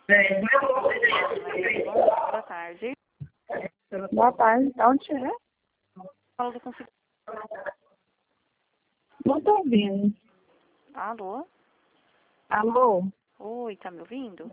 Boa tarde. Boa tarde, de onde é? Fala do consignado. Não tô ouvindo. Alô? Alô? Oi, tá me ouvindo?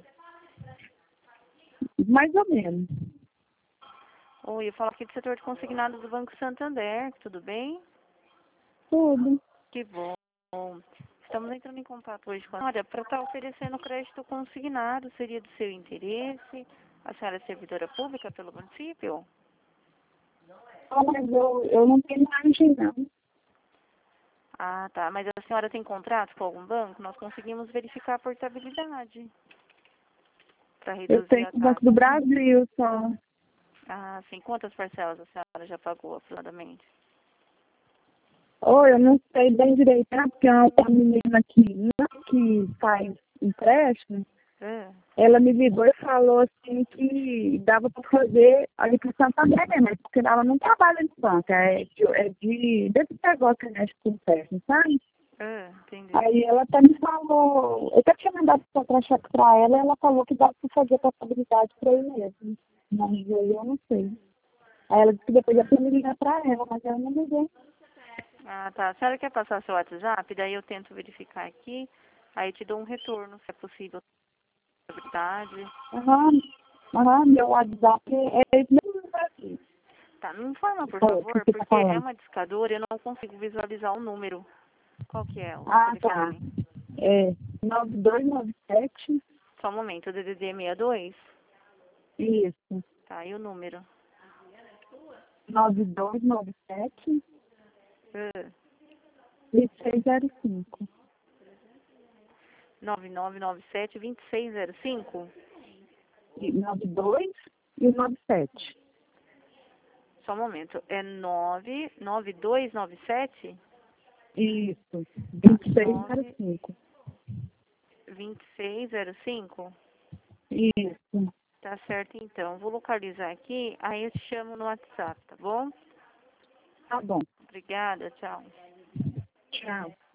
Mais ou menos. Oi, eu falo aqui do setor de consignado do Banco Santander, tudo bem? Tudo. Que bom. Estamos entrando em contato hoje com a senhora para estar oferecendo crédito consignado. Seria do seu interesse? A senhora é servidora pública pelo município? Ah, mas eu não tenho margem, não. Ah, tá. Mas a senhora tem contrato com algum banco? Nós conseguimos verificar a portabilidade para Eu reduzir tenho a o Banco taxa. do Brasil só. Ah, sim. Quantas parcelas a senhora já pagou aproximadamente? Ou eu não sei bem direito, né? Porque a menina aqui que faz empréstimo, É. ela me ligou e falou assim que dava para fazer a liquidação também, né? Porque ela não trabalha no banco, desse negócio que mexe com empréstimo, sabe? Entendi. Aí ela até me falou, eu até tinha mandado o contra-cheque para ela e ela falou que dava para fazer a passabilidade para ele mesmo. Mas aí eu não sei. Aí ela disse que depois eu ia me ligar para ela, mas ela não ligou. Ah, tá. A senhora quer passar seu WhatsApp? Daí eu tento verificar aqui. Aí te dou um retorno, se é possível. Verdade. Meu WhatsApp é esse mesmo aqui. Tá, me informa, por O que favor, você tá porque é falando? uma discadora e eu não consigo visualizar o número. Qual que é o Ah, tá. telefone? É 9297. Só um momento, o DDD 62. Isso. Tá, e o número? 9297 Uh, 2605. 9997-2605. E 92 e o 97. Só um momento. É 99297? Isso. Tá, 2605. 92605? Isso. Tá certo, então. Vou localizar aqui, aí eu te chamo no WhatsApp, tá bom? Tá bom. Obrigada, tchau. Tchau.